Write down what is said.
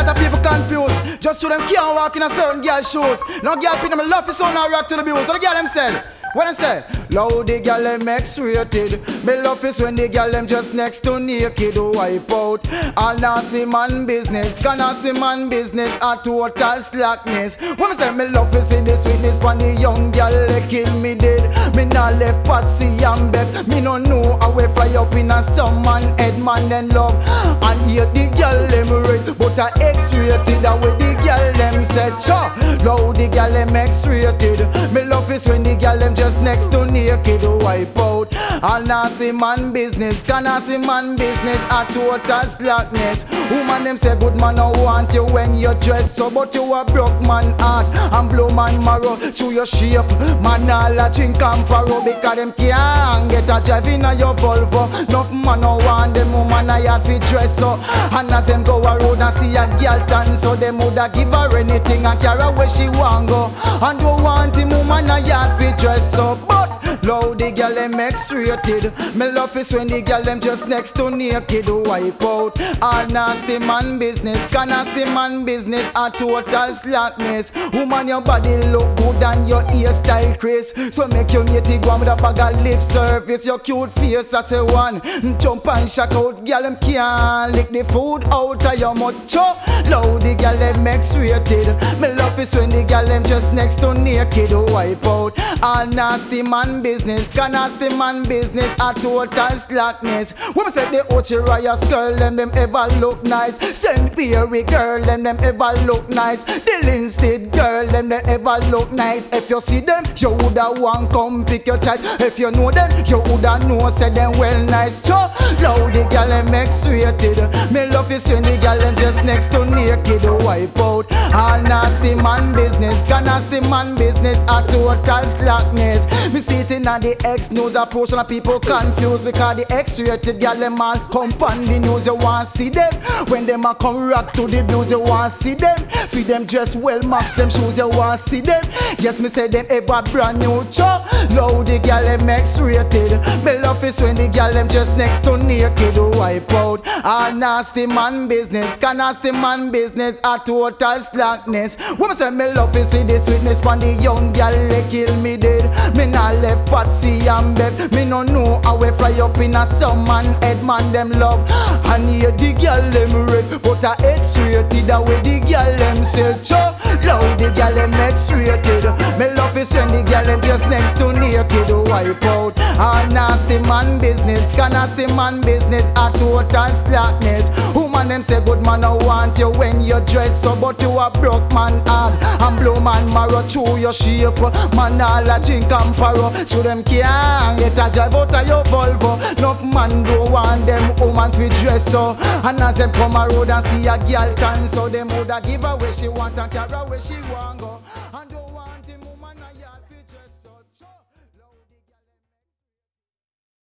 of people confused. Just so them can't walk in a certain girl's shoes. No girl pin them love is so now rock to the beat. What the girl them said? What I say? Loud the girl them X-rated. Me love is when the girl them just next to naked wipe out. All nasty man business, nasty man business, a total slackness. When me say me love is see the sweetness pon the young girl they kill me dead. Me nah left Patsy and Beth. Me no know how we fly up in a some man head man then love. And here the girl them red, but I X-rated. That way the girl them said, cha. Loud the girl them X-rated. Me love is when the girl them just next to naked wipe out. All nasty man business, nasty man business, a total slackness. Woman them say good man I want you when you dress so, but you a broke man heart and blow man marrow through your shape. Man all a drink and paro because them can't get a drive in a your Volvo. Enough man I want them woman I have to dress so. And as them go a road and see a girl tan so, them woulda give her anything and carry where she want go. And don't want him woman I have to dress so. But loud the girl them X-rated. Me love is when the girl them just next to naked wipe out. All nasty man business, nasty man business, a total slackness. Woman your body look good and your hairstyle craze. So make your matey go on with a bag of lip service. Your cute face I say one, jump and shock out. Girl them can't lick the food out of your mouth. Loud the girl them X-rated. Me love is when the girl them just next to naked wipe out. All nasty man business, nasty man business, a total slackness. When me say the Ochi Riot girl, them ever look nice. St. Pierre girl, them ever look nice. The Linstead girl, them ever look nice. If you see them, you woulda want come pick your child. If you know them, you woulda know say them well nice. Loud the girl them X-rated. Me love is when the girl them just next to naked wipe out. All nasty man business, nasty man business, a total slackness. Me see it in the X news, a portion of people confused because the X-rated girl them all come on the news. You want see them when them a come rock to the blues. You want see them feed them dress well, max them shoes. You want see them, yes me say them ever brand new. Loud the girl them X-rated. Me love is when the girl them just next to naked wipe out. All nasty man business, nasty man business, a total slackness. When me say me love is see the sweetness pon the young girl they kill me dead. Me nah left Patsy and Beth. Me no know how we fly up in a some man head man them love. And here the girl them red, but I X-rated. That way the girl them say, loud the girl them X-rated. Me love is when the girl them just next to naked wipe out. All nasty man business, nasty man business, a total slackness. Woman them say good man I want you when you dress so, but you a broke man hard and blow man marrow through your shape. Man all a drink and paro, show them can't get a drive out of your Volvo. Enough man don't want them woman to dress so. And as them come a road and see a girl tan so, them woulda give her where she want and carry her where she want go.